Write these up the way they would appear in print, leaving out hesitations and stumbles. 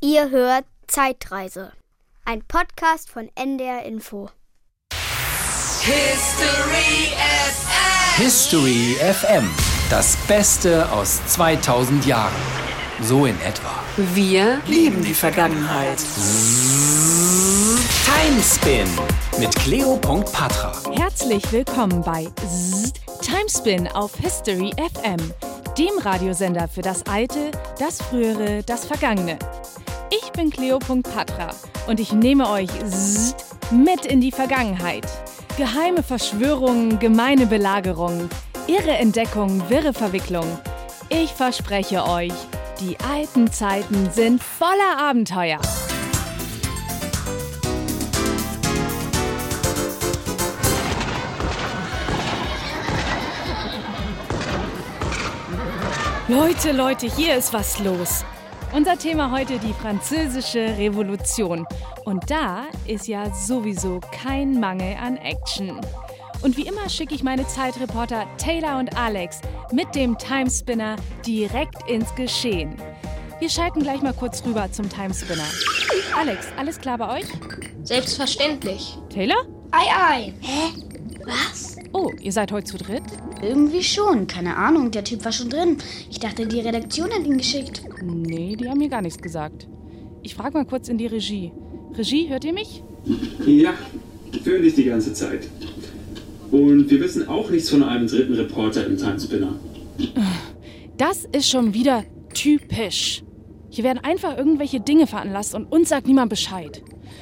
Ihr hört Zeitreise, ein Podcast von NDR Info. History FM, das Beste aus 2000 Jahren. So in etwa. Wir lieben die Vergangenheit. Timespin mit Cleo.Patra. Herzlich willkommen bei Timespin auf History FM, dem Radiosender für das Alte, das Frühere, das Vergangene. Ich bin Cleo.Patra und ich nehme euch mit in die Vergangenheit. Geheime Verschwörungen, gemeine Belagerungen, irre Entdeckungen, wirre Verwicklungen. Ich verspreche euch, die alten Zeiten sind voller Abenteuer. Leute, hier ist was los. Unser Thema heute die Französische Revolution. Und da ist ja sowieso kein Mangel an Action. Und wie immer schicke ich meine Zeitreporter Taylor und Alex mit dem Timespinner direkt ins Geschehen. Wir schalten gleich mal kurz rüber zum Timespinner. Alex, alles klar bei euch? Selbstverständlich. Taylor? Ei. Hä? Was? Oh, ihr seid heute zu dritt? Irgendwie schon. Keine Ahnung, der Typ war schon drin. Ich dachte, die Redaktion hat ihn geschickt. Nee, die haben mir gar nichts gesagt. Ich frage mal kurz in die Regie. Regie, hört ihr mich? Ja, hören dich die ganze Zeit. Und wir wissen auch nichts von einem dritten Reporter im Timespinner. Das ist schon wieder typisch. Hier werden einfach irgendwelche Dinge veranlasst und uns sagt niemand Bescheid.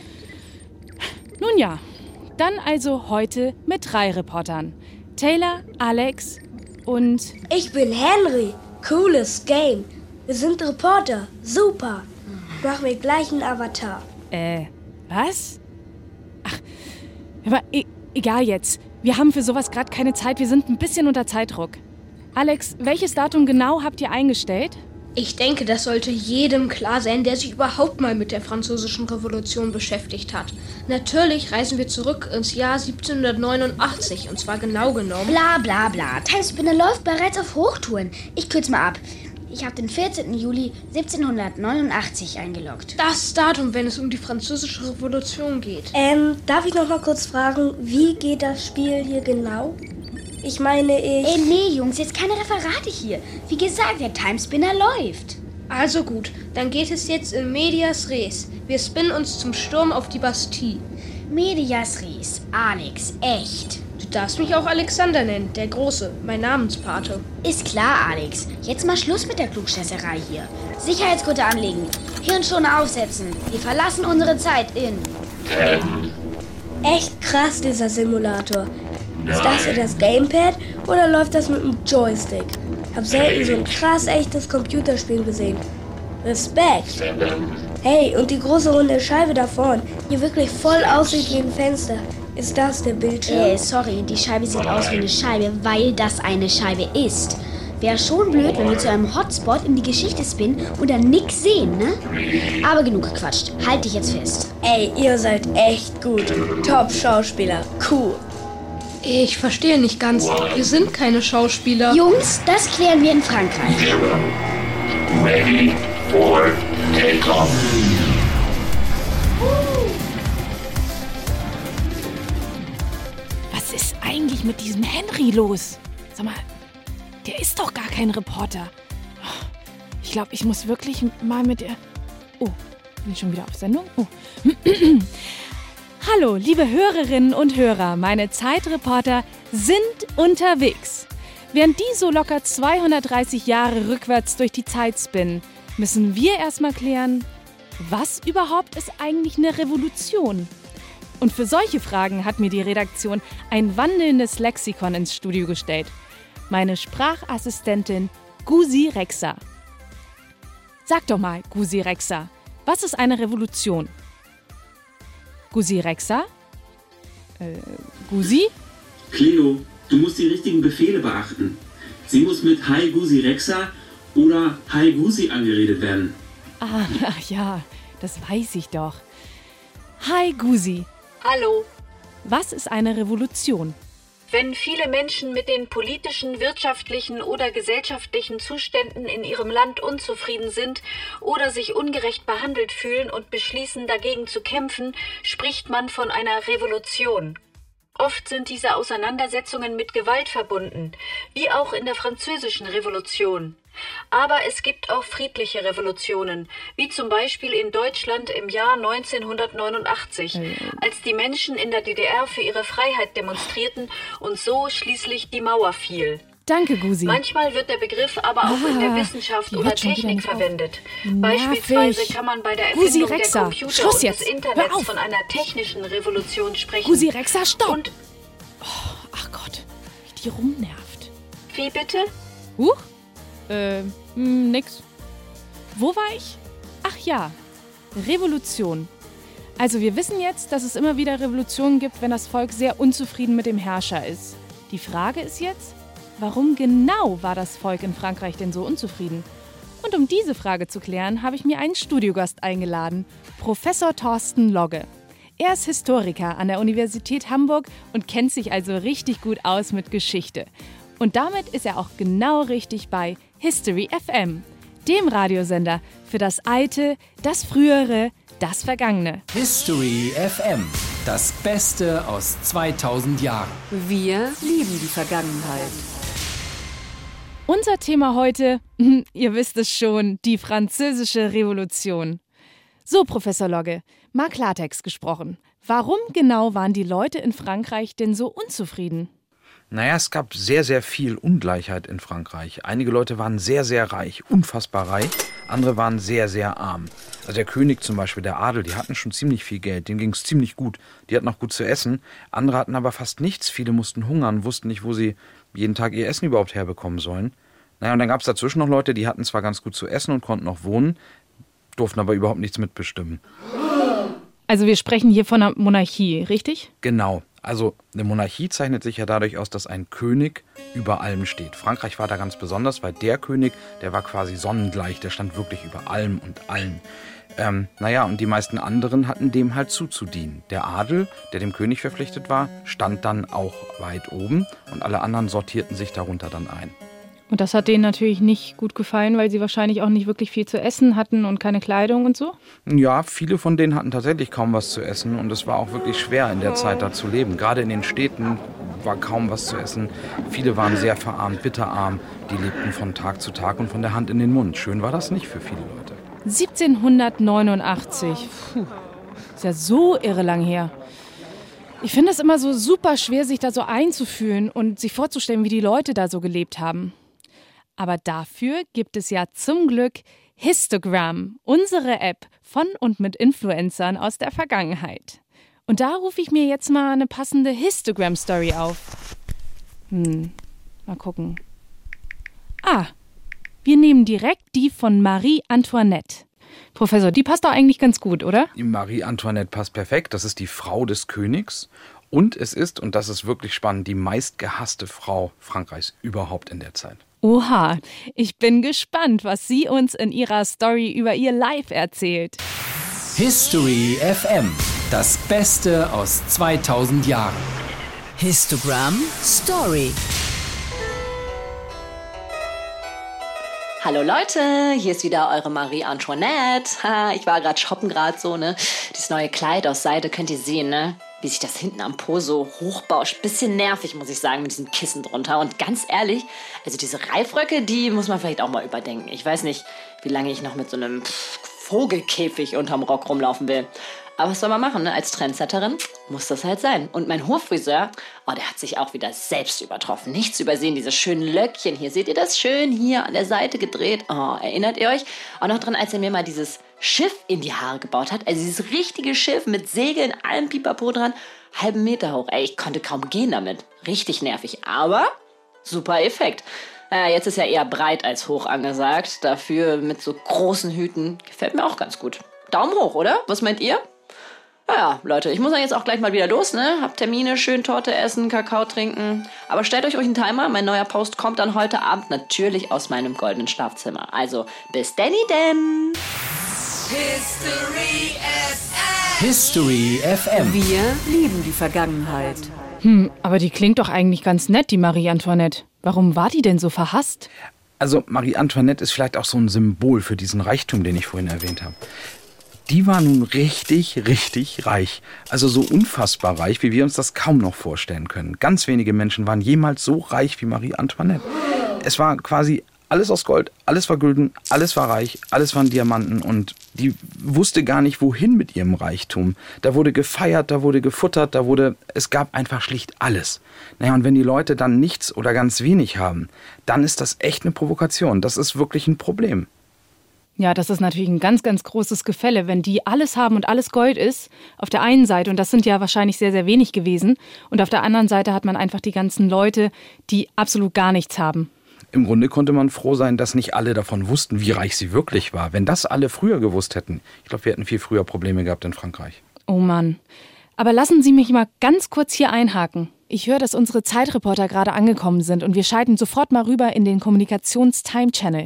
Nun ja, dann also heute mit 3 Reportern. Taylor, Alex und... Ich bin Henry. Cooles Game. Wir sind Reporter. Super. Mach mir gleich einen Avatar. Was? Ach, aber egal jetzt. Wir haben für sowas gerade keine Zeit. Wir sind ein bisschen unter Zeitdruck. Alex, welches Datum genau habt ihr eingestellt? Ich denke, das sollte jedem klar sein, der sich überhaupt mal mit der Französischen Revolution beschäftigt hat. Natürlich reisen wir zurück ins Jahr 1789, und zwar genau genommen... Bla bla bla. Timespinner läuft bereits auf Hochtouren. Ich kürze mal ab. Ich habe den 14. Juli 1789 eingeloggt. Das Datum, wenn es um die Französische Revolution geht. Darf ich noch mal kurz fragen, wie geht das Spiel hier genau? Ich meine, nee, Jungs, jetzt keine Referate hier. Wie gesagt, der Timespinner läuft. Also gut, dann geht es jetzt in Medias Res. Wir spinnen uns zum Sturm auf die Bastille. Medias Res. Alex, echt. Du darfst mich auch Alexander nennen, der Große, mein Namenspate. Ist klar, Alex. Jetzt mal Schluss mit der Klugscheißerei hier. Sicherheitsgurte anlegen. Hirnschoner aufsetzen. Wir verlassen unsere Zeit in... echt krass, dieser Simulator. Ist das hier das Gamepad oder läuft das mit dem Joystick? Hab selten so ein krass echtes Computerspiel gesehen. Respekt. Hey, und die große runde Scheibe da vorne, die wirklich voll aussieht wie ein Fenster. Ist das der Bildschirm? Sorry, die Scheibe sieht aus wie eine Scheibe, weil das eine Scheibe ist. Wäre schon blöd, wenn wir zu einem Hotspot in die Geschichte spinnen und dann nix sehen, ne? Aber genug gequatscht. Halt dich jetzt fest. Ey, ihr seid echt gut. Top-Schauspieler. Cool. Ich verstehe nicht ganz. Wir sind keine Schauspieler. Jungs, das klären wir in Frankreich. Ready for takeoff. Was ist eigentlich mit diesem Henry los? Sag mal, der ist doch gar kein Reporter. Ich glaube, ich muss wirklich mal mit der... Oh, bin ich schon wieder auf Sendung? Oh. Hallo, liebe Hörerinnen und Hörer, meine Zeitreporter sind unterwegs. Während die so locker 230 Jahre rückwärts durch die Zeit spinnen, müssen wir erstmal klären, was überhaupt ist eigentlich eine Revolution? Und für solche Fragen hat mir die Redaktion ein wandelndes Lexikon ins Studio gestellt. Meine Sprachassistentin Gusi Rexa. Sag doch mal, Gusi Rexa, was ist eine Revolution? Gusi Rexa? Gusi? Cleo, du musst die richtigen Befehle beachten. Sie muss mit Hi Gusi Rexa oder Hi Gusi angeredet werden. Ach ja, das weiß ich doch. Hi Gusi. Hallo. Was ist eine Revolution? Wenn viele Menschen mit den politischen, wirtschaftlichen oder gesellschaftlichen Zuständen in ihrem Land unzufrieden sind oder sich ungerecht behandelt fühlen und beschließen, dagegen zu kämpfen, spricht man von einer Revolution. Oft sind diese Auseinandersetzungen mit Gewalt verbunden, wie auch in der Französischen Revolution. Aber es gibt auch friedliche Revolutionen, wie zum Beispiel in Deutschland im Jahr 1989, als die Menschen in der DDR für ihre Freiheit demonstrierten und so schließlich die Mauer fiel. Danke, Gusi. Manchmal wird der Begriff aber auch in der Wissenschaft oder Technik verwendet. Beispielsweise kann man bei der Erfindung der Computer und des Internets von einer technischen Revolution sprechen. Gusi Rexa, stopp! Ach Gott, wie die rumnervt. Wie bitte? Nix. Wo war ich? Ach ja, Revolution. Also wir wissen jetzt, dass es immer wieder Revolutionen gibt, wenn das Volk sehr unzufrieden mit dem Herrscher ist. Die Frage ist jetzt, warum genau war das Volk in Frankreich denn so unzufrieden? Und um diese Frage zu klären, habe ich mir einen Studiogast eingeladen, Professor Thorsten Logge. Er ist Historiker an der Universität Hamburg und kennt sich also richtig gut aus mit Geschichte. Und damit ist er auch genau richtig bei History FM, dem Radiosender für das Alte, das Frühere, das Vergangene. History FM, das Beste aus 2000 Jahren. Wir lieben die Vergangenheit. Unser Thema heute, ihr wisst es schon, die Französische Revolution. So, Professor Logge, mal Klartext gesprochen. Warum genau waren die Leute in Frankreich denn so unzufrieden? Naja, es gab sehr, sehr viel Ungleichheit in Frankreich. Einige Leute waren sehr, sehr reich, unfassbar reich. Andere waren sehr, sehr arm. Also der König zum Beispiel, der Adel, die hatten schon ziemlich viel Geld. Denen ging es ziemlich gut. Die hatten auch gut zu essen. Andere hatten aber fast nichts. Viele mussten hungern, wussten nicht, wo sie jeden Tag ihr Essen überhaupt herbekommen sollen. Naja, und dann gab es dazwischen noch Leute, die hatten zwar ganz gut zu essen und konnten auch wohnen, durften aber überhaupt nichts mitbestimmen. Also wir sprechen hier von einer Monarchie, richtig? Genau. Also eine Monarchie zeichnet sich ja dadurch aus, dass ein König über allem steht. Frankreich war da ganz besonders, weil der König, der war quasi sonnengleich, der stand wirklich über allem und allen. Und die meisten anderen hatten dem halt zuzudienen. Der Adel, der dem König verpflichtet war, stand dann auch weit oben und alle anderen sortierten sich darunter dann ein. Und das hat denen natürlich nicht gut gefallen, weil sie wahrscheinlich auch nicht wirklich viel zu essen hatten und keine Kleidung und so? Ja, viele von denen hatten tatsächlich kaum was zu essen und es war auch wirklich schwer in der Zeit da zu leben. Gerade in den Städten war kaum was zu essen. Viele waren sehr verarmt, bitterarm. Die lebten von Tag zu Tag und von der Hand in den Mund. Schön war das nicht für viele Leute. 1789. Ist ja so irre lang her. Ich finde es immer so super schwer, sich da so einzufühlen und sich vorzustellen, wie die Leute da so gelebt haben. Aber dafür gibt es ja zum Glück Histogramm, unsere App von und mit Influencern aus der Vergangenheit. Und da rufe ich mir jetzt mal eine passende Histogramm-Story auf. Mal gucken. Wir nehmen direkt die von Marie Antoinette. Professor, die passt doch eigentlich ganz gut, oder? Die Marie Antoinette passt perfekt. Das ist die Frau des Königs. Und es ist, und das ist wirklich spannend, die meistgehasste Frau Frankreichs überhaupt in der Zeit. Oha, ich bin gespannt, was sie uns in ihrer Story über ihr Life erzählt. History FM, das Beste aus 2000 Jahren. Histogramm Story. Hallo Leute, hier ist wieder eure Marie Antoinette. Ich war gerade shoppen so, ne? Dieses neue Kleid aus Seide könnt ihr sehen, ne? Wie sich das hinten am Po so hochbauscht. Bisschen nervig, muss ich sagen, mit diesem Kissen drunter. Und ganz ehrlich, also diese Reifröcke, die muss man vielleicht auch mal überdenken. Ich weiß nicht, wie lange ich noch mit so einem Vogelkäfig unterm Rock rumlaufen will. Aber was soll man machen, ne? Als Trendsetterin muss das halt sein. Und mein Hofriseur, der hat sich auch wieder selbst übertroffen. Nicht zu übersehen, diese schönen Löckchen hier. Seht ihr das? Schön hier an der Seite gedreht. Erinnert ihr euch auch noch dran, als er mir mal dieses Schiff in die Haare gebaut hat? Also dieses richtige Schiff mit Segeln, allem Pipapo dran, halben Meter hoch. Ich konnte kaum gehen damit. Richtig nervig, aber super Effekt. Jetzt ist ja eher breit als hoch angesagt. Dafür mit so großen Hüten. Gefällt mir auch ganz gut. Daumen hoch, oder? Was meint ihr? Naja, Leute, ich muss dann jetzt auch gleich mal wieder los, ne? Hab Termine, schön Torte essen, Kakao trinken. Aber stellt euch einen Timer, mein neuer Post kommt dann heute Abend natürlich aus meinem goldenen Schlafzimmer. Also, bis denn. History FM. History FM. Wir lieben die Vergangenheit. Aber die klingt doch eigentlich ganz nett, die Marie Antoinette. Warum war die denn so verhasst? Also Marie Antoinette ist vielleicht auch so ein Symbol für diesen Reichtum, den ich vorhin erwähnt habe. Die war nun richtig, richtig reich. Also so unfassbar reich, wie wir uns das kaum noch vorstellen können. Ganz wenige Menschen waren jemals so reich wie Marie Antoinette. Es war quasi alles aus Gold, alles war Gülden, alles war reich, alles waren Diamanten und die wusste gar nicht, wohin mit ihrem Reichtum. Da wurde gefeiert, da wurde gefuttert, es gab einfach schlicht alles. Naja, und wenn die Leute dann nichts oder ganz wenig haben, dann ist das echt eine Provokation. Das ist wirklich ein Problem. Ja, das ist natürlich ein ganz, ganz großes Gefälle, wenn die alles haben und alles Gold ist, auf der einen Seite, und das sind ja wahrscheinlich sehr, sehr wenig gewesen, und auf der anderen Seite hat man einfach die ganzen Leute, die absolut gar nichts haben. Im Grunde konnte man froh sein, dass nicht alle davon wussten, wie reich sie wirklich war. Wenn das alle früher gewusst hätten, ich glaube, wir hätten viel früher Probleme gehabt in Frankreich. Oh Mann. Aber lassen Sie mich mal ganz kurz hier einhaken. Ich höre, dass unsere Zeitreporter gerade angekommen sind und wir schalten sofort mal rüber in den Kommunikations-Time-Channel.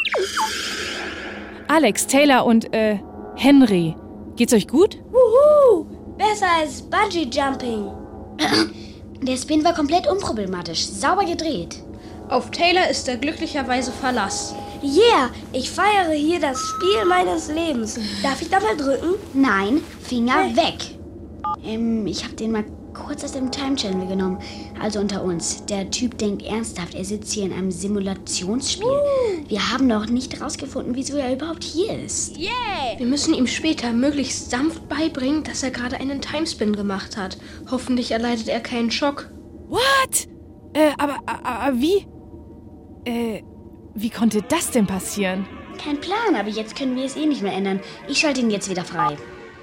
Alex, Taylor und, Henry, geht's euch gut? Wuhu! Besser als Bungee-Jumping. Der Spin war komplett unproblematisch, sauber gedreht. Auf Taylor ist er glücklicherweise Verlass. Yeah, ich feiere hier das Spiel meines Lebens. Darf ich da mal drücken? Nein, Finger weg. Ich habe den mal kurz aus dem Time Channel genommen. Also unter uns. Der Typ denkt ernsthaft, er sitzt hier in einem Simulationsspiel. Wir haben noch nicht rausgefunden, wieso er überhaupt hier ist. Yeah! Wir müssen ihm später möglichst sanft beibringen, dass er gerade einen Timespin gemacht hat. Hoffentlich erleidet er keinen Schock. What? Aber wie? Wie konnte das denn passieren? Kein Plan, aber jetzt können wir es eh nicht mehr ändern. Ich schalte ihn jetzt wieder frei.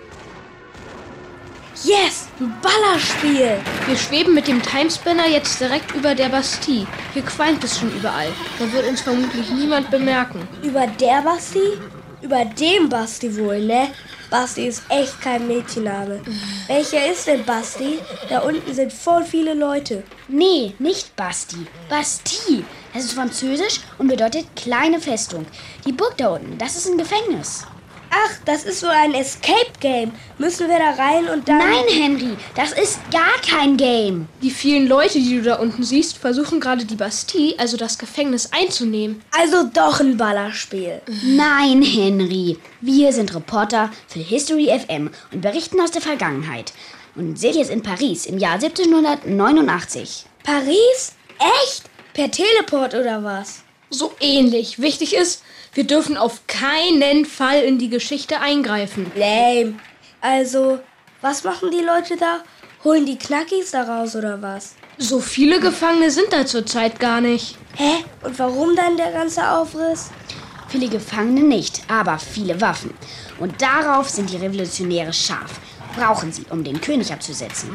Yes, ein Ballerspiel! Wir schweben mit dem Timespinner jetzt direkt über der Bastille. Hier qualmt es schon überall. Da wird uns vermutlich niemand bemerken. Über der Bastille? Über dem Basti wohl, ne? Basti ist echt kein Mädchenname. Welcher ist denn Basti? Da unten sind voll viele Leute. Nee, nicht Basti. Bastille. Das ist französisch und bedeutet kleine Festung. Die Burg da unten, das ist ein Gefängnis. Ach, das ist so ein Escape-Game. Müssen wir da rein und dann... Nein, Henry, das ist gar kein Game. Die vielen Leute, die du da unten siehst, versuchen gerade die Bastille, also das Gefängnis, einzunehmen. Also doch ein Ballerspiel. Nein, Henry. Wir sind Reporter für History FM und berichten aus der Vergangenheit. Und seht jetzt in Paris im Jahr 1789. Paris? Echt? Per Teleport oder was? So ähnlich. Wichtig ist, wir dürfen auf keinen Fall in die Geschichte eingreifen. Lame. Also, was machen die Leute da? Holen die Knackis da raus oder was? So viele Gefangene sind da zurzeit gar nicht. Hä? Und warum dann der ganze Aufriss? Viele Gefangene nicht, aber viele Waffen. Und darauf sind die Revolutionäre scharf. Brauchen sie, um den König abzusetzen.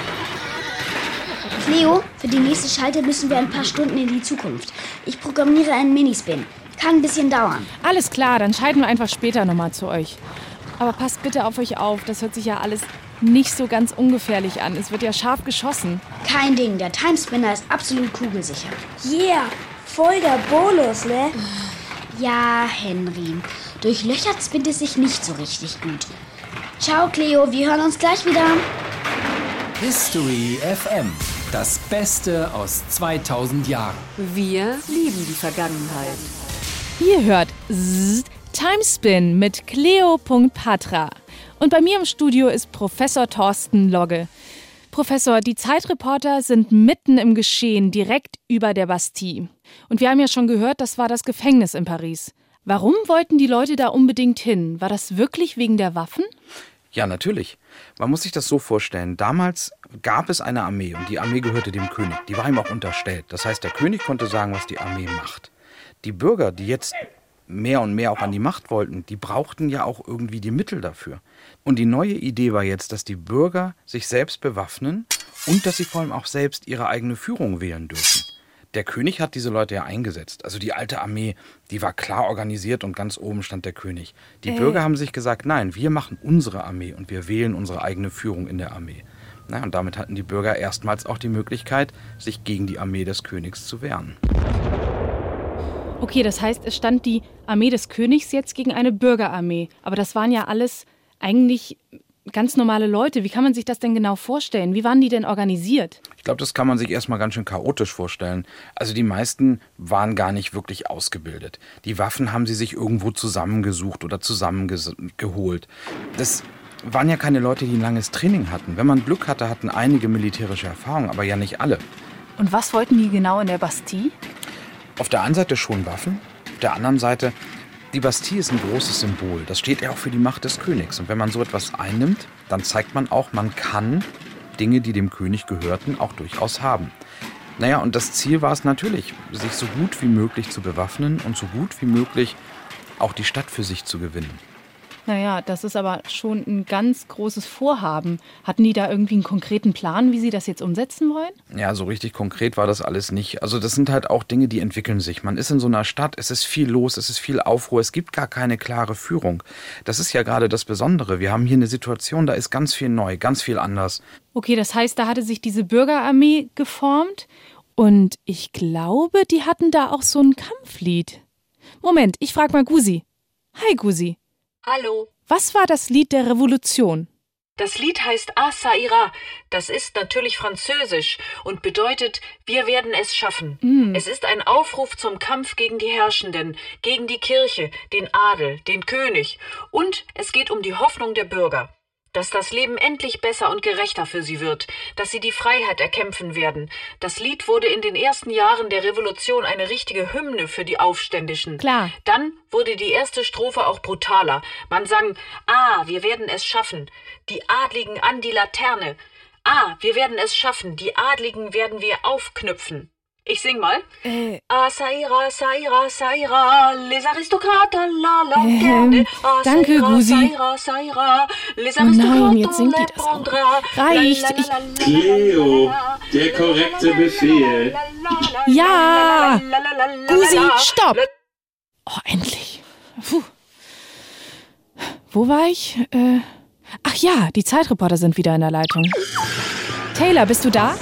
Cleo, für die nächste Schalte müssen wir ein paar Stunden in die Zukunft. Ich programmiere einen Minispin. Kann ein bisschen dauern. Alles klar, dann schalten wir einfach später nochmal zu euch. Aber passt bitte auf euch auf, das hört sich ja alles nicht so ganz ungefährlich an. Es wird ja scharf geschossen. Kein Ding, der Timespinner ist absolut kugelsicher. Yeah, voll der Bonus, ne? Ja, Henry. Durchlöchert spinnt es sich nicht so richtig gut. Ciao, Cleo, wir hören uns gleich wieder. History FM. Das Beste aus 2000 Jahren. Wir lieben die Vergangenheit. Ihr hört Timespin mit Cleo.Patra. Und bei mir im Studio ist Professor Thorsten Logge. Professor, die Zeitreporter sind mitten im Geschehen, direkt über der Bastille. Und wir haben ja schon gehört, das war das Gefängnis in Paris. Warum wollten die Leute da unbedingt hin? War das wirklich wegen der Waffen? Ja, natürlich. Man muss sich das so vorstellen. Damals gab es eine Armee und die Armee gehörte dem König. Die war ihm auch unterstellt. Das heißt, der König konnte sagen, was die Armee macht. Die Bürger, die jetzt mehr und mehr auch an die Macht wollten, die brauchten ja auch irgendwie die Mittel dafür. Und die neue Idee war jetzt, dass die Bürger sich selbst bewaffnen und dass sie vor allem auch selbst ihre eigene Führung wählen dürfen. Der König hat diese Leute ja eingesetzt. Also die alte Armee, die war klar organisiert und ganz oben stand der König. Die Bürger haben sich gesagt, nein, wir machen unsere Armee und wir wählen unsere eigene Führung in der Armee. Na, und damit hatten die Bürger erstmals auch die Möglichkeit, sich gegen die Armee des Königs zu wehren. Okay, das heißt, es stand die Armee des Königs jetzt gegen eine Bürgerarmee. Aber das waren ja alles eigentlich ganz normale Leute. Wie kann man sich das denn genau vorstellen? Wie waren die denn organisiert? Ich glaube, das kann man sich erstmal ganz schön chaotisch vorstellen. Also die meisten waren gar nicht wirklich ausgebildet. Die Waffen haben sie sich irgendwo zusammengesucht oder zusammengeholt. Das waren ja keine Leute, die ein langes Training hatten. Wenn man Glück hatte, hatten einige militärische Erfahrung, aber ja nicht alle. Und was wollten die genau in der Bastille? Auf der einen Seite schon Waffen, auf der anderen Seite, die Bastille ist ein großes Symbol. Das steht ja auch für die Macht des Königs. Und wenn man so etwas einnimmt, dann zeigt man auch, man kann Dinge, die dem König gehörten, auch durchaus haben. Naja, und das Ziel war es natürlich, sich so gut wie möglich zu bewaffnen und so gut wie möglich auch die Stadt für sich zu gewinnen. Naja, das ist aber schon ein ganz großes Vorhaben. Hatten die da irgendwie einen konkreten Plan, wie sie das jetzt umsetzen wollen? Ja, so richtig konkret war das alles nicht. Also das sind halt auch Dinge, die entwickeln sich. Man ist in so einer Stadt, es ist viel los, es ist viel Aufruhr, es gibt gar keine klare Führung. Das ist ja gerade das Besondere. Wir haben hier eine Situation, da ist ganz viel neu, ganz viel anders. Okay, das heißt, da hatte sich diese Bürgerarmee geformt und ich glaube, die hatten da auch so ein Kampflied. Moment, ich frage mal Gusi. Hi Gusi. Hallo. Was war das Lied der Revolution? Das Lied heißt Ah ça ira. Das ist natürlich französisch und bedeutet, wir werden es schaffen. Es ist ein Aufruf zum Kampf gegen die Herrschenden, gegen die Kirche, den Adel, den König. Und es geht um die Hoffnung der Bürger. Dass das Leben endlich besser und gerechter für sie wird, dass sie die Freiheit erkämpfen werden. Das Lied wurde in den ersten Jahren der Revolution eine richtige Hymne für die Aufständischen. Klar. Dann wurde die erste Strophe auch brutaler. Man sang, ah, wir werden es schaffen, die Adligen an die Laterne. Ah, wir werden es schaffen, die Adligen werden wir aufknüpfen. Ich sing mal. Ah, ça ira, les aristocrates à la lanterne. Ah, danke, Gusi. Ça ira, les Oh nein, jetzt singt die das auch. prendra. Reicht. Cleo, der korrekte Befehl. Ja! Gusi, stopp! Oh, endlich. Puh. Wo war ich? Ach ja, die Zeitreporter sind wieder in der Leitung. Taylor, bist du da?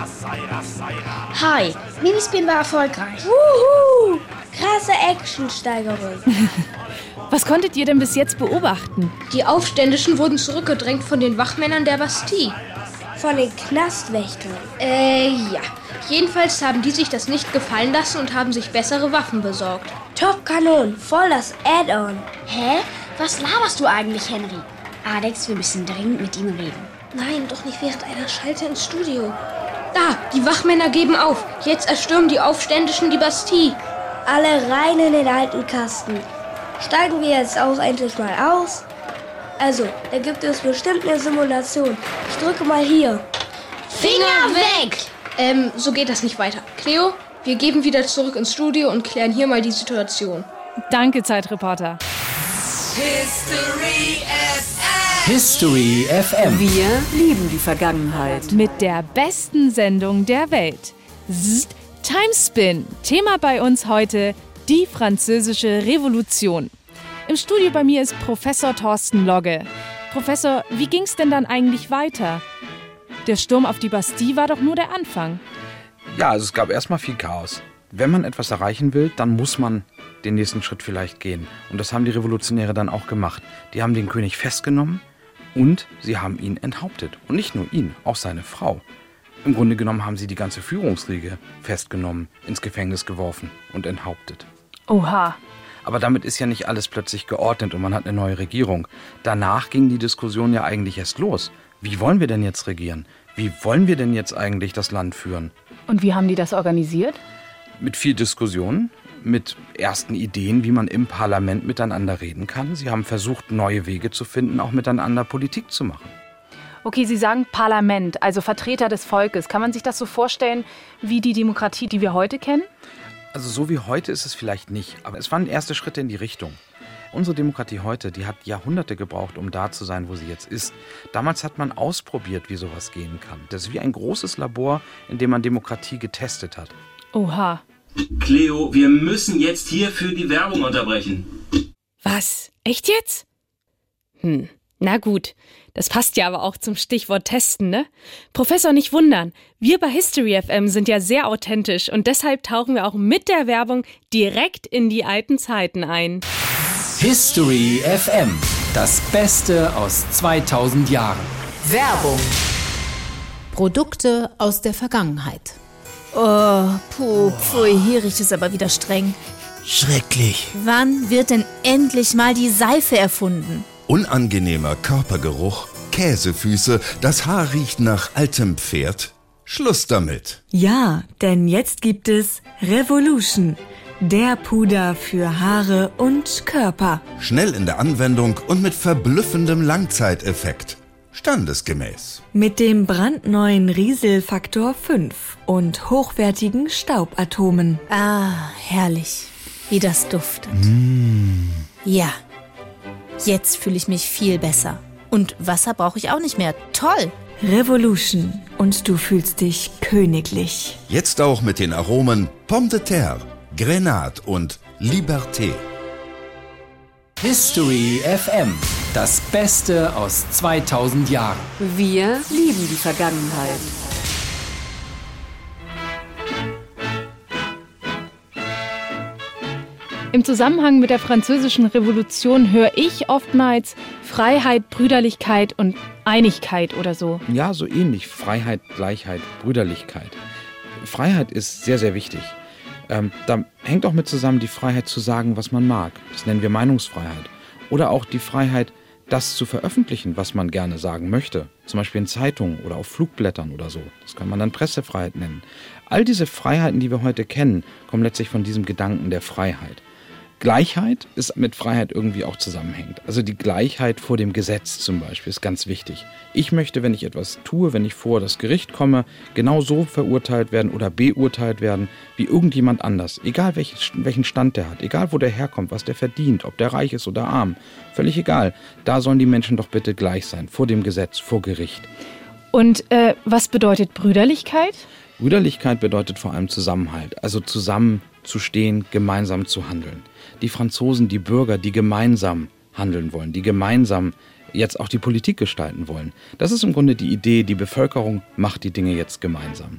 Hi, Minispin war erfolgreich. Wuhu! Krasse Actionsteigerung. Was konntet ihr denn bis jetzt beobachten? Die Aufständischen wurden zurückgedrängt von den Wachmännern der Bastille. Von den Knastwächtern. Ja. Jedenfalls haben die sich das nicht gefallen lassen und haben sich bessere Waffen besorgt. Top-Kanon, voll das Add-on. Hä? Was laberst du eigentlich, Henry? Alex, wir müssen dringend mit ihm reden. Nein, doch nicht während einer Schalte ins Studio. Da, die Wachmänner geben auf. Jetzt erstürmen die Aufständischen die Bastille. Alle rein in den alten Kasten. Steigen wir jetzt auch endlich mal aus? Also, da gibt es bestimmt eine Simulation. Ich drücke mal hier. Finger weg! So geht das nicht weiter. Cleo, wir geben wieder zurück ins Studio und klären hier mal die Situation. Danke, Zeitreporter. History FM. Wir lieben die Vergangenheit. Mit der besten Sendung der Welt. Timespin. Thema bei uns heute, die französische Revolution. Im Studio bei mir ist Professor Thorsten Logge. Professor, wie ging's denn dann eigentlich weiter? Der Sturm auf die Bastille war doch nur der Anfang. Ja, also es gab erstmal viel Chaos. Wenn man etwas erreichen will, dann muss man den nächsten Schritt vielleicht gehen. Und das haben die Revolutionäre dann auch gemacht. Die haben den König festgenommen und sie haben ihn enthauptet. Und nicht nur ihn, auch seine Frau. Im Grunde genommen haben sie die ganze Führungsriege festgenommen, ins Gefängnis geworfen und enthauptet. Oha. Aber damit ist ja nicht alles plötzlich geordnet und man hat eine neue Regierung. Danach ging die Diskussion ja eigentlich erst los. Wie wollen wir denn jetzt regieren? Wie wollen wir denn jetzt eigentlich das Land führen? Und wie haben die das organisiert? Mit viel Diskussion, mit ersten Ideen, wie man im Parlament miteinander reden kann. Sie haben versucht, neue Wege zu finden, auch miteinander Politik zu machen. Okay, Sie sagen Parlament, also Vertreter des Volkes. Kann man sich das so vorstellen wie die Demokratie, die wir heute kennen? Also so wie heute ist es vielleicht nicht, aber es waren erste Schritte in die Richtung. Unsere Demokratie heute, die hat Jahrhunderte gebraucht, um da zu sein, wo sie jetzt ist. Damals hat man ausprobiert, wie sowas gehen kann. Das ist wie ein großes Labor, in dem man Demokratie getestet hat. Oha. Cleo, wir müssen jetzt hier für die Werbung unterbrechen. Was? Echt jetzt? Na gut. Das passt ja aber auch zum Stichwort Testen, ne? Professor, nicht wundern. Wir bei History FM sind ja sehr authentisch und deshalb tauchen wir auch mit der Werbung direkt in die alten Zeiten ein. History FM. Das Beste aus 2000 Jahren. Werbung. Produkte aus der Vergangenheit. Oh, pfui, hier riecht es aber wieder streng. Schrecklich. Wann wird denn endlich mal die Seife erfunden? Unangenehmer Körpergeruch, Käsefüße, das Haar riecht nach altem Pferd. Schluss damit. Ja, denn jetzt gibt es Revolution, der Puder für Haare und Körper. Schnell in der Anwendung und mit verblüffendem Langzeiteffekt. Standesgemäß. Mit dem brandneuen Rieselfaktor 5 und hochwertigen Staubatomen. Ah, herrlich, wie das duftet. Ja, jetzt fühle ich mich viel besser. Und Wasser brauche ich auch nicht mehr. Toll! Revolution und du fühlst dich königlich. Jetzt auch mit den Aromen Pomme de Terre, Grenade und Liberté. History FM. Das Beste aus 2000 Jahren. Wir lieben die Vergangenheit. Im Zusammenhang mit der Französischen Revolution höre ich oftmals Freiheit, Brüderlichkeit und Einigkeit oder so. Ja, so ähnlich. Freiheit, Gleichheit, Brüderlichkeit. Freiheit ist sehr, sehr wichtig. Da hängt auch mit zusammen die Freiheit zu sagen, was man mag. Das nennen wir Meinungsfreiheit. Oder auch die Freiheit, das zu veröffentlichen, was man gerne sagen möchte. Zum Beispiel in Zeitungen oder auf Flugblättern oder so. Das kann man dann Pressefreiheit nennen. All diese Freiheiten, die wir heute kennen, kommen letztlich von diesem Gedanken der Freiheit. Gleichheit ist mit Freiheit irgendwie auch zusammenhängt. Also die Gleichheit vor dem Gesetz zum Beispiel ist ganz wichtig. Ich möchte, wenn ich etwas tue, wenn ich vor das Gericht komme, genau so verurteilt werden oder beurteilt werden wie irgendjemand anders. Egal welchen Stand der hat, egal wo der herkommt, was der verdient, ob der reich ist oder arm. Völlig egal. Da sollen die Menschen doch bitte gleich sein, vor dem Gesetz, vor Gericht. Und was bedeutet Brüderlichkeit? Brüderlichkeit bedeutet vor allem Zusammenhalt, also zusammen zu stehen, gemeinsam zu handeln. Die Franzosen, die Bürger, die gemeinsam handeln wollen, die gemeinsam jetzt auch die Politik gestalten wollen. Das ist im Grunde die Idee, die Bevölkerung macht die Dinge jetzt gemeinsam.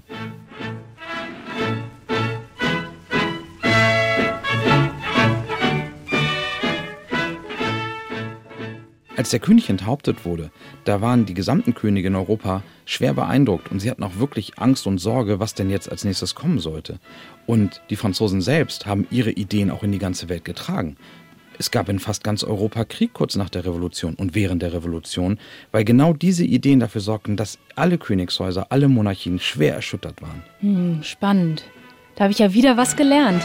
Als der König enthauptet wurde, da waren die gesamten Könige in Europa schwer beeindruckt und sie hatten auch wirklich Angst und Sorge, was denn jetzt als nächstes kommen sollte. Und die Franzosen selbst haben ihre Ideen auch in die ganze Welt getragen. Es gab in fast ganz Europa Krieg kurz nach der Revolution und während der Revolution, weil genau diese Ideen dafür sorgten, dass alle Königshäuser, alle Monarchien schwer erschüttert waren. Spannend. Da habe ich ja wieder was gelernt.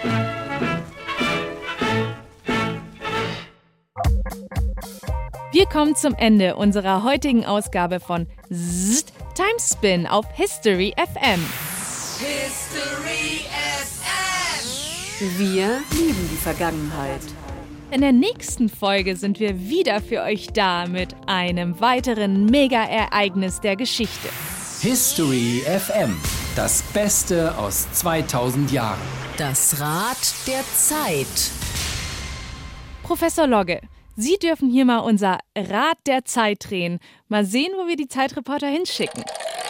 Wir kommen zum Ende unserer heutigen Ausgabe von Timespin auf History FM. History FM. Wir lieben die Vergangenheit. In der nächsten Folge sind wir wieder für euch da mit einem weiteren Mega-Ereignis der Geschichte. History FM. Das Beste aus 2000 Jahren. Das Rad der Zeit. Professor Logge, Sie dürfen hier mal unser Rad der Zeit drehen. Mal sehen, wo wir die Zeitreporter hinschicken.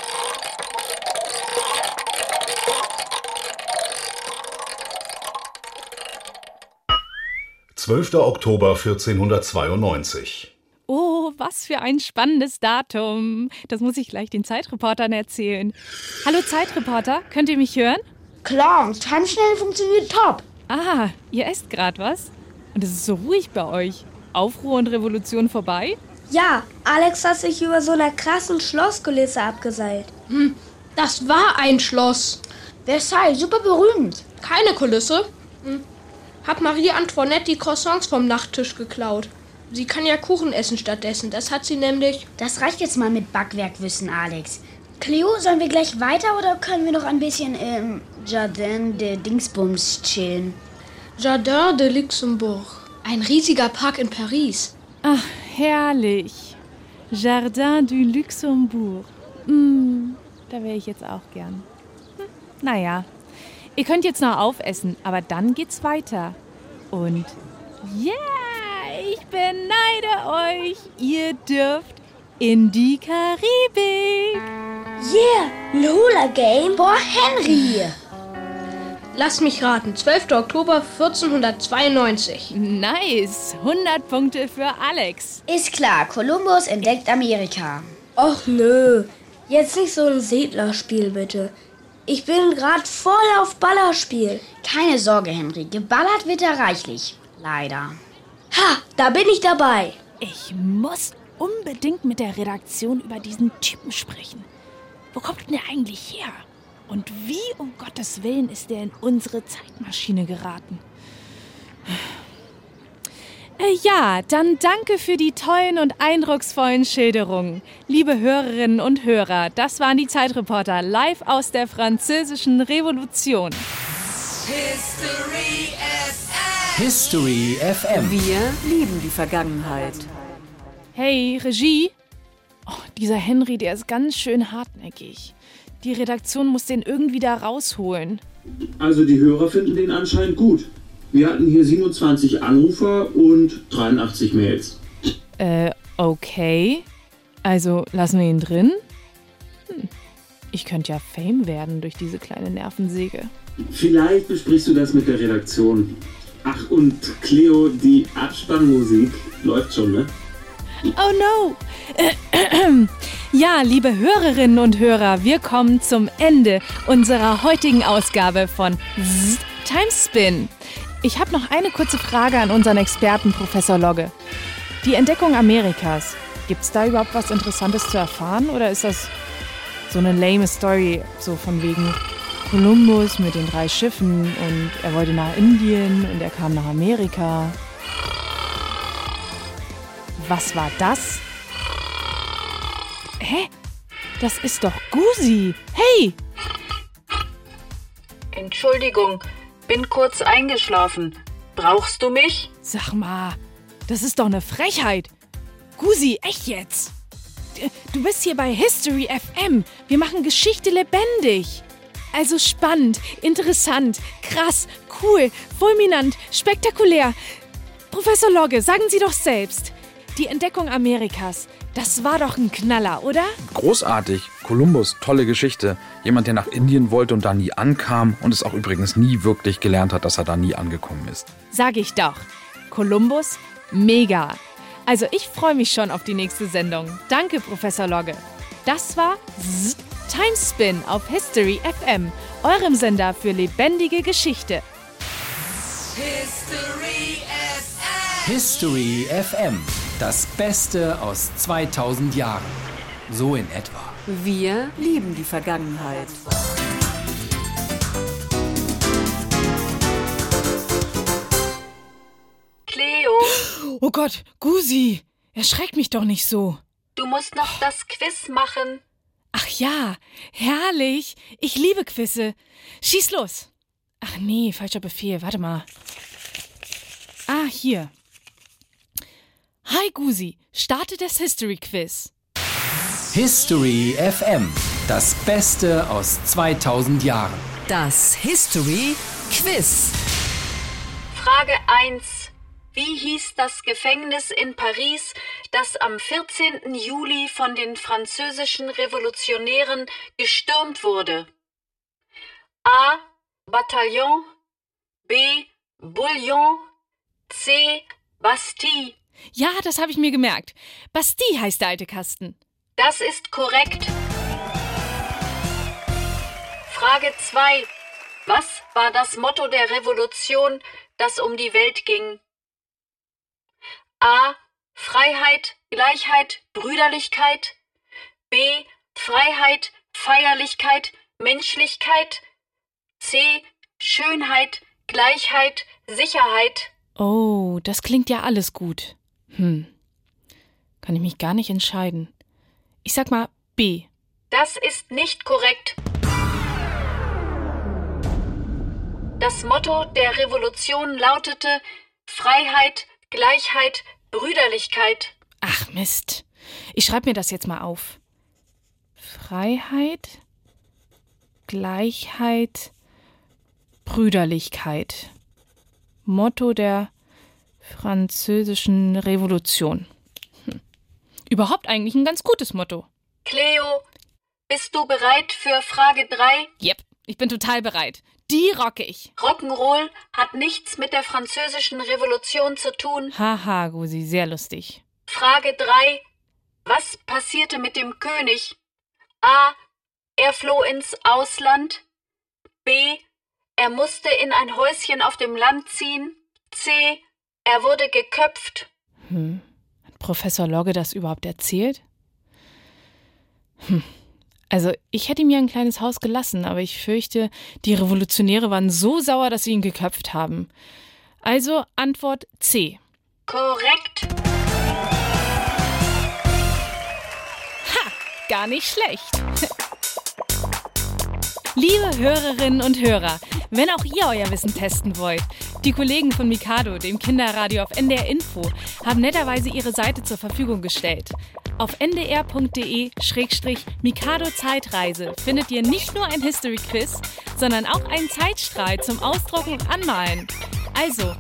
(12. Oktober 1492). Oh, was für ein spannendes Datum. Das muss ich gleich den Zeitreportern erzählen. Hallo Zeitreporter, könnt ihr mich hören? Klar, Timeschnell funktioniert top. Ah, ihr esst gerade was? Und es ist so ruhig bei euch. Aufruhr und Revolution vorbei? Ja, Alex hat sich über so einer krassen Schlosskulisse abgeseilt. Das war ein Schloss. Versailles, super berühmt. Keine Kulisse. Hab Marie Antoinette die Croissants vom Nachttisch geklaut. Sie kann ja Kuchen essen stattdessen. Das hat sie nämlich... Das reicht jetzt mal mit Backwerkwissen, Alex. Cleo, sollen wir gleich weiter oder können wir noch ein bisschen im Jardin de Dingsbums chillen? Jardin de Luxembourg. Ein riesiger Park in Paris. Ach, herrlich. Jardin du Luxembourg. Da wäre ich jetzt auch gern. Naja, ihr könnt jetzt noch aufessen, aber dann geht's weiter. Und ich beneide euch. Ihr dürft in die Karibik. Yeah, ein Hula Game. Boah, Henry. Lass mich raten, 12. Oktober 1492. Nice, 100 Punkte für Alex. Ist klar, Kolumbus entdeckt Amerika. Och nö, jetzt nicht so ein Siedlerspiel bitte. Ich bin gerade voll auf Ballerspiel. Keine Sorge, Henry, geballert wird er reichlich. Leider. Ha, da bin ich dabei. Ich muss unbedingt mit der Redaktion über diesen Typen sprechen. Wo kommt denn der eigentlich her? Und wie um Gottes Willen ist der in unsere Zeitmaschine geraten? Ja, dann danke für die tollen und eindrucksvollen Schilderungen. Liebe Hörerinnen und Hörer, das waren die Zeitreporter live aus der Französischen Revolution. History FM. Wir lieben die Vergangenheit. Hey, Regie? Oh, dieser Henry, der ist ganz schön hartnäckig. Die Redaktion muss den irgendwie da rausholen. Also die Hörer finden den anscheinend gut. Wir hatten hier 27 Anrufer und 83 Mails. Okay. Also lassen wir ihn drin? Ich könnte ja Fame werden durch diese kleine Nervensäge. Vielleicht besprichst du das mit der Redaktion. Ach, und Cleo, die Abspannmusik läuft schon, ne? Oh no! Ja, liebe Hörerinnen und Hörer, wir kommen zum Ende unserer heutigen Ausgabe von Timespin. Ich habe noch eine kurze Frage an unseren Experten, Professor Logge. Die Entdeckung Amerikas, gibt's da überhaupt was Interessantes zu erfahren? Oder ist das so eine lame Story, so von wegen Kolumbus mit den 3 Schiffen und er wollte nach Indien und er kam nach Amerika? Was war das? Hä? Das ist doch Gusi. Hey! Entschuldigung, bin kurz eingeschlafen. Brauchst du mich? Sag mal, das ist doch eine Frechheit. Gusi, echt jetzt? Du bist hier bei History FM. Wir machen Geschichte lebendig. Also spannend, interessant, krass, cool, fulminant, spektakulär. Professor Logge, sagen Sie doch selbst. Die Entdeckung Amerikas, das war doch ein Knaller, oder? Großartig. Kolumbus, tolle Geschichte. Jemand, der nach Indien wollte und da nie ankam und es auch übrigens nie wirklich gelernt hat, dass er da nie angekommen ist. Sag ich doch. Kolumbus, mega. Also ich freue mich schon auf die nächste Sendung. Danke, Professor Logge. Das war Timespin auf History FM, eurem Sender für lebendige Geschichte. History FM. Das Beste aus 2000 Jahren. So in etwa. Wir lieben die Vergangenheit. Cleo. Oh Gott, Gusi, erschreck mich doch nicht so. Du musst noch das Quiz machen. Ach ja, herrlich. Ich liebe Quizze. Schieß los. Ach nee, falscher Befehl. Warte mal. Ah, hier. Hi Gusi, starte das History-Quiz. History FM. Das Beste aus 2000 Jahren. Das History-Quiz. Frage 1. Wie hieß das Gefängnis in Paris, das am 14. Juli von den französischen Revolutionären gestürmt wurde? A. Bataillon, B. Bouillon, C. Bastille. Ja, das habe ich mir gemerkt. Bastille heißt der alte Kasten. Das ist korrekt. Frage 2. Was war das Motto der Revolution, das um die Welt ging? A. Freiheit, Gleichheit, Brüderlichkeit. B. Freiheit, Feierlichkeit, Menschlichkeit. C. Schönheit, Gleichheit, Sicherheit. Oh, das klingt ja alles gut. Kann ich mich gar nicht entscheiden. Ich sag mal B. Das ist nicht korrekt. Das Motto der Revolution lautete Freiheit, Gleichheit, Brüderlichkeit. Ach Mist. Ich schreibe mir das jetzt mal auf. Freiheit, Gleichheit, Brüderlichkeit. Motto der Französischen Revolution. Überhaupt eigentlich ein ganz gutes Motto. Cleo, bist du bereit für Frage 3? Yep, ich bin total bereit. Die rock ich. Rock'n'Roll hat nichts mit der französischen Revolution zu tun. Haha, Gusi, sehr lustig. Frage 3. Was passierte mit dem König? A. Er floh ins Ausland. B. Er musste in ein Häuschen auf dem Land ziehen. C. Er wurde geköpft. Hat Professor Logge das überhaupt erzählt? Also, ich hätte ihm ja ein kleines Haus gelassen, aber ich fürchte, die Revolutionäre waren so sauer, dass sie ihn geköpft haben. Also Antwort C. Korrekt. Gar nicht schlecht. Liebe Hörerinnen und Hörer, wenn auch ihr euer Wissen testen wollt, die Kollegen von Mikado, dem Kinderradio auf NDR Info, haben netterweise ihre Seite zur Verfügung gestellt. Auf ndr.de/Mikado-Zeitreise findet ihr nicht nur ein History-Quiz, sondern auch einen Zeitstrahl zum Ausdrucken und Anmalen. Also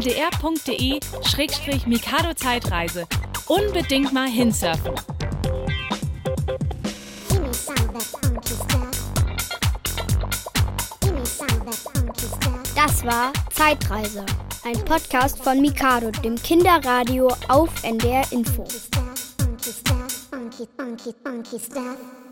ndr.de/Mikado-Zeitreise. Unbedingt mal hinsurfen. Das war Zeitreise, ein Podcast von Mikado, dem Kinderradio auf NDR Info.